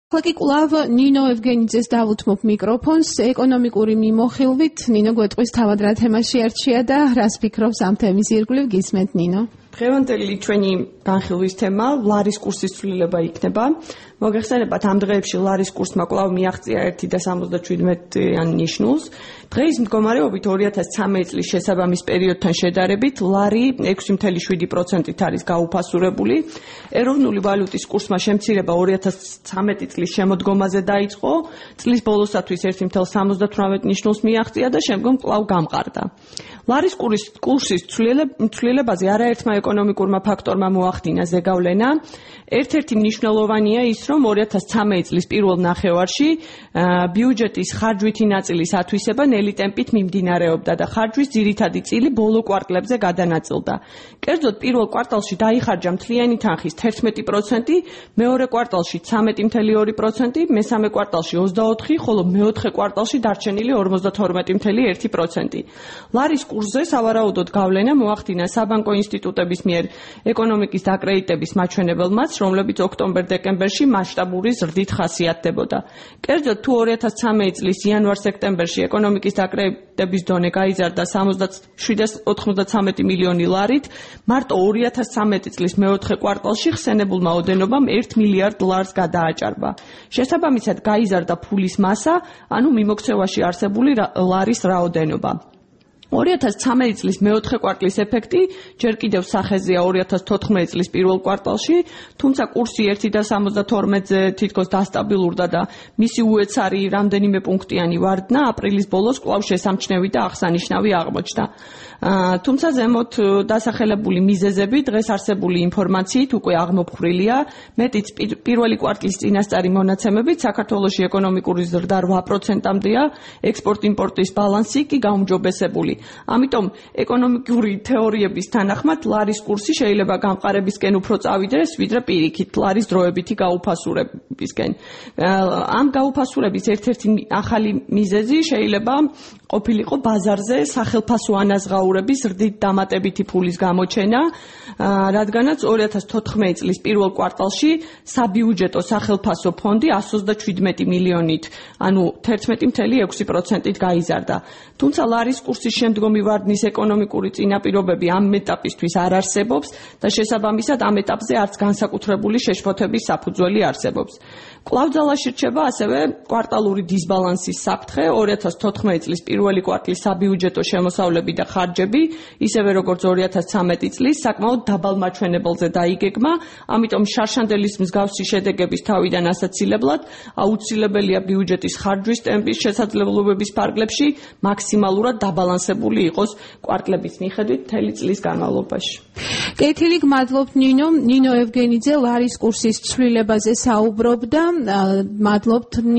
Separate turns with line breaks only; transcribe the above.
Ხლაკი კვლავ ნინო ევგენიძეს დავუთმობ მიკროფონს. ეკონომიკური მიმოხილვით ნინო გვეტყვის თავად რა თემაში არჩია და რას ფიქრობს ამ თემის ირგვლივ გისმენთ ნინო?
დღევანდელი ჩვენი განხილვის თემა ლარის კურსის ცვლილება იქნება. მოგეხსენებათ, ამ დღეებში ლარის კურსმა კვლავ მიაღწია 1.77 ნიშნულს. დღეის მდგომარეობით 2013 წლის შესაბამის პერიოდთან შედარებით ლარი 6.7%-ით არის გაუფასურებული. ეროვნული ვალუტის კურსმა შემცირება 2013 წლის შემოდგომაზე დაიწყო. წლის ბოლოსათვის 1.78 ნიშნულს მიაღწია და შემდგომ კვლავ გამყარდა. ლარის კურსის ცვლილებაზე არაერთმა ეკონომიკურმა ფაქტორმა მოახდინა ზეგავლენა. ერთ-ერთი მნიშვნელოვანია ის, რომ 2013 წლის პირველ ნახევარში ბიუჯეტის ხარჯვითი ნაწილის ათვისება ნელი ტემპით მიმდინარეობდა და ხარჯვის ძირითადი წილი ბოლო კვარტლებზე გადანაწილდა. კერძოდ, პირველ კვარტალში დაიხარჯა მთლიანი თანხის 11%, მეორე კვარტალში 13.2%, მესამე კვარტალში 24%, ხოლო მეოთხე კვარტალში დარჩენილი 52.1%. ლარის კურსზე სავარაუდოდ გავლენა მოახდინა საბანკო ინსტიტუტების მიერ ეკონომიკის დაკრედიტების მაჩვენებელმაც, რომლებიც ოქტომბერ-დეკემბერში მასშტაბური ზრდით ხასიათდებოდა. კერძოდ, თუ 2013 წლის იანვარ-სექტემბერში ეკონომიკის დაკრედიტების დონე გაიზარდა 793 მილიონი ლარით, მარტო 2013 წლის მეოთხე კვარტალში ხსენებულმა ოდენობამ 1 მილიარდ ლარს გადააჭარბა. შესაბამისად, გაიზარდა ფულის მასა, ანუ მიმოქცევაში არსებული ლარის რაოდენობა. 2013 წლის მეოთხე კვარტლის ეფექტი ჯერ კიდევ სახეზეა 2014 წლის პირველ კვარტალში, თუმცა კურსი 1.72-ზე თითქოს დასტაბილურდა და მისი უეცარი რამდენიმე პუნქტიანი ვარდნა ապრილის ბოლოს კვლავ შესამჩნევი და აღსანიშნავი აღმოჩნდა. თუმცა ზემოთ დასახელებული მიზეზები დღეს არსებული ინფორმაციით უკვე აღმოფხრილია. მეტიც პირველი კვარტლის წინასწარი მონაცემებით საქართველოში ეკონომიკური ზრდა 8%-მდეა, ექსპორტ-იმპორტის ბალანსი კი გაუმჯობესებული. ამიტომ ეკონომიკური თეორიების თანახმად ლარის კურსი შეიძლება გამყარებისკენ უფრო წავიდეს, ვიდრე პირიქით ლარის დროებითი გაუფასურებისკენ. ამ გაუფასურების ერთ-ერთი ახალი მიზეზი შეიძლება ყოფილიყო ბაზარზე სახელფასო ანაზღაურების ზრდით დამატებითი ფულის გამოჩენა, რადგანაც 2014 წლის პირველ კვარტალში საბიუჯეტო სახელფასო ფონდი 127 მილიონით, ანუ 11.6%-ით გაიზარდა. თუმცა ლარის კურსის შემდგომი ვარდნის ეკონომიკური წინაპირობები ამ ეტაპისთვის არ არსებობს და შესაბამისად ამ ეტაპზე არც განსაკუთრებული შეშფოთების საფუძველი არსებობს. კვლავ ძალაში რჩება ასევე კვარტალური დისბალანსის საფრთხე. 2014 წლის პირველი კვარტლის საბიუჯეტო შემოსავლები და ხარჯები, ისევე როგორც 2013 წლის, საკმაოდ დაბალ მაჩვენებელზე დაიგეგმა, ამიტომ შარშანდელის მსგავსი შედეგების თავიდან ასაცილებლად აუცილებელია ბიუჯეტის ხარჯვის ტემპის შესაძლებლობების ფარგლებში მაქსიმალურად დაბალანსებული იყოს კვარტლების მიხედვით მთელი წლის განმავლობაში.
კეთილი, გმადლობთ ნინო ევგენიძე ლარის კურსის ცვლილებაზე საუბრობდა. მადლობთ.